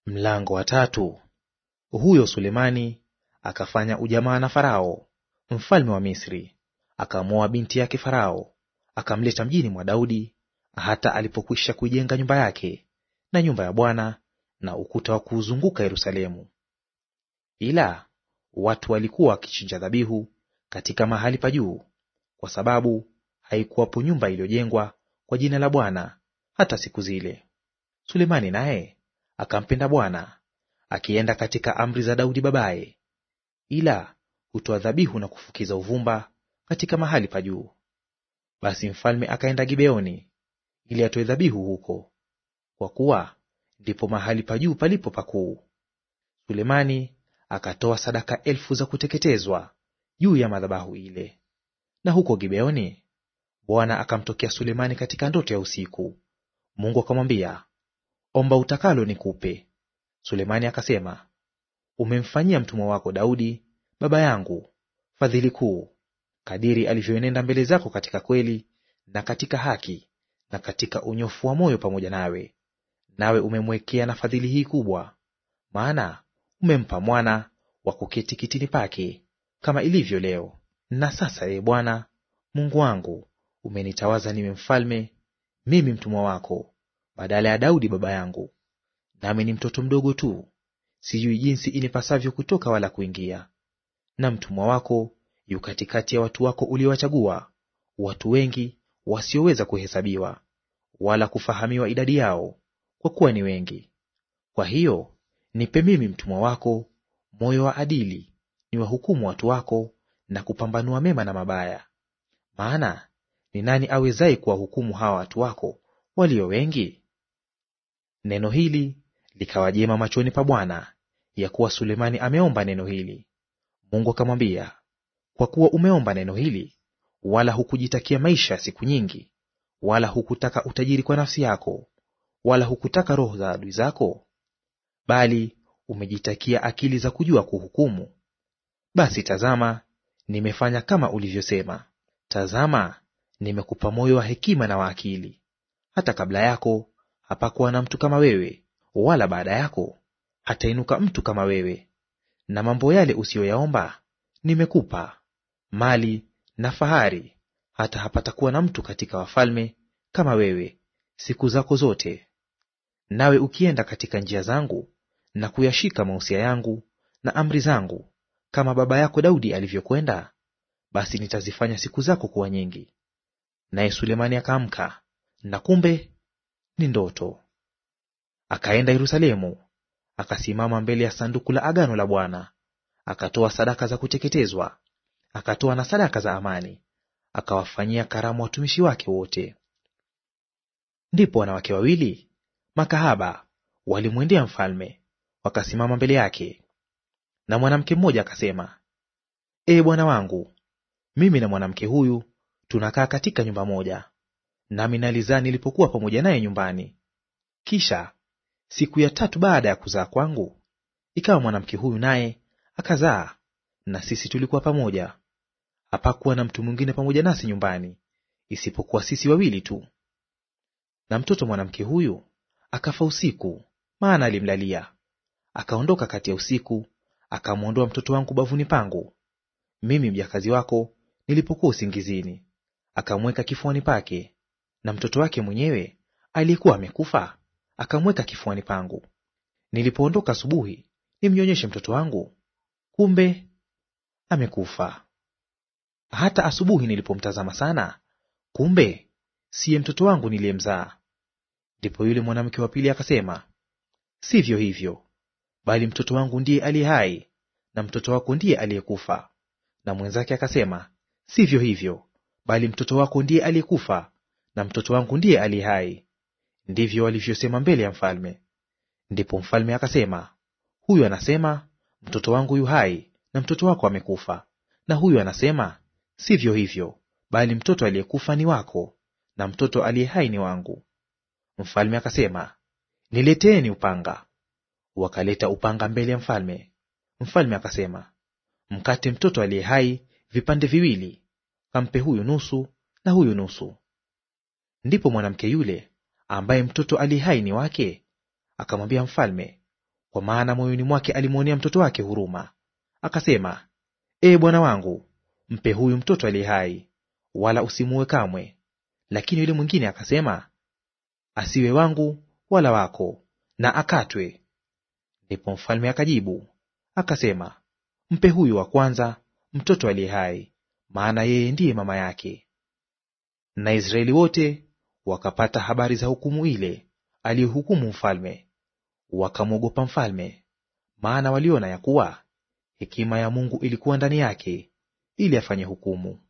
Mlango wa tatu. Huyo Sulemani akafanya ujamaa na Farao mfalme wa Misri, akamwoa binti yake Farao, akamleta mjini mwa Daudi, hata alipokwisha kuijenga nyumba yake na nyumba ya Bwana na ukuta wa kuuzunguka Yerusalemu. Ila watu walikuwa wakichinja dhabihu katika mahali pa juu, kwa sababu haikuwapo nyumba iliyojengwa kwa jina la Bwana hata siku zile. Sulemani naye akampenda Bwana, akienda katika amri za Daudi babaye, ila hutoa dhabihu na kufukiza uvumba katika mahali pa juu. Basi mfalme akaenda Gibeoni ili atoe dhabihu huko, kwa kuwa ndipo mahali pa juu palipo pakuu. Sulemani akatoa sadaka 1000 za kuteketezwa juu ya madhabahu ile. Na huko Gibeoni Bwana akamtokea Sulemani katika ndoto ya usiku. Mungu akamwambia, omba utakalo nikupe. Sulemani akasema, umemfanyia mtumwa wako Daudi baba yangu fadhili kuu, kadiri alivyoenenda mbele zako katika kweli na katika haki na katika unyofu wa moyo pamoja nawe. Nawe umemwekea na fadhili hii kubwa, maana umempa mwana wa kuketi kitini pake, kama ilivyo leo. Na sasa, Ee Bwana Mungu wangu, umenitawaza niwe mfalme, mimi mtumwa wako, badala ya Daudi baba yangu. Nami ni mtoto mdogo tu, sijui jinsi inipasavyo kutoka wala kuingia. Na mtumwa wako yu katikati ya watu wako uliowachagua, watu wengi wasioweza kuhesabiwa wala kufahamiwa idadi yao, kwa kuwa ni wengi. Kwa hiyo nipe mimi mtumwa wako moyo wa adili, niwahukumu watu wako na kupambanua mema na mabaya. Maana ni nani awezaye kuwahukumu hawa watu wako walio wengi? Neno hili likawa jema machoni pa Bwana, ya kuwa Sulemani ameomba neno hili. Mungu akamwambia, kwa kuwa umeomba neno hili, wala hukujitakia maisha ya siku nyingi, wala hukutaka utajiri kwa nafsi yako, wala hukutaka roho za adui zako, bali umejitakia akili za kujua kuhukumu, basi tazama, nimefanya kama ulivyosema. Tazama, nimekupa moyo wa hekima na wa akili. Hata kabla yako hapakuwa na mtu kama wewe, wala baada yako hatainuka mtu kama wewe. Na mambo yale usiyoyaomba nimekupa, mali na fahari, hata hapatakuwa na mtu katika wafalme kama wewe siku zako zote. Nawe ukienda katika njia zangu na kuyashika mausia yangu na amri zangu, kama baba yako Daudi alivyokwenda, basi nitazifanya siku zako kuwa nyingi. Naye Sulemani akaamka, na kumbe ni ndoto. Akaenda Yerusalemu, akasimama mbele ya sanduku la agano la Bwana, akatoa sadaka za kuteketezwa, akatoa na sadaka za amani, akawafanyia karamu watumishi wake wote. Ndipo wanawake wawili makahaba walimwendea mfalme, wakasimama mbele yake. Na mwanamke mmoja akasema, Ee bwana wangu, mimi na mwanamke huyu tunakaa katika nyumba moja, nami nalizaa nilipokuwa pamoja naye nyumbani. Kisha siku ya 3 baada ya kuzaa kwangu, ikawa mwanamke huyu naye akazaa, na sisi tulikuwa pamoja. Hapakuwa na mtu mwingine pamoja nasi nyumbani, isipokuwa sisi wawili tu. Na mtoto mwanamke huyu akafa usiku, maana alimlalia. Akaondoka kati ya usiku, akamwondoa mtoto wangu bavuni pangu, mimi mjakazi wako, nilipokuwa usingizini, akamweka kifuani pake. Na mtoto wake mwenyewe aliyekuwa amekufa akamweka kifuani pangu. Nilipoondoka asubuhi nimnyonyeshe mtoto wangu, kumbe amekufa. Hata asubuhi nilipomtazama sana, kumbe siye mtoto wangu niliyemzaa. Ndipo yule mwanamke wa pili akasema, sivyo hivyo, bali mtoto wangu ndiye aliye hai, na mtoto wako ndiye aliyekufa. Na mwenzake akasema, sivyo hivyo, bali mtoto wako ndiye aliyekufa, na mtoto wangu ndiye aliye hai. Ndivyo walivyosema mbele ya mfalme. Ndipo mfalme akasema, huyu anasema, mtoto wangu yu hai, na mtoto wako amekufa. Na huyu anasema, sivyo hivyo, bali mtoto aliyekufa ni wako, na mtoto aliye hai ni wangu. Mfalme akasema, nileteeni upanga. Wakaleta upanga mbele ya mfalme. Mfalme akasema, mkate mtoto aliye hai vipande viwili, kampe huyu nusu na huyu nusu. Ndipo mwanamke yule ambaye mtoto aliye hai ni wake akamwambia mfalme, kwa maana moyoni mwake alimwonea mtoto wake huruma. Akasema, Ee bwana wangu, mpe huyu mtoto aliye hai, wala usimuue kamwe. Lakini yule mwingine akasema, asiwe wangu wala wako, na akatwe. Ndipo mfalme akajibu akasema, mpe huyu wa kwanza mtoto aliye hai, maana yeye ndiye mama yake. Na Israeli wote wakapata habari za hukumu ile aliyohukumu mfalme, wakamwogopa mfalme, maana waliona ya kuwa hekima ya Mungu ilikuwa ndani yake, ili afanye hukumu.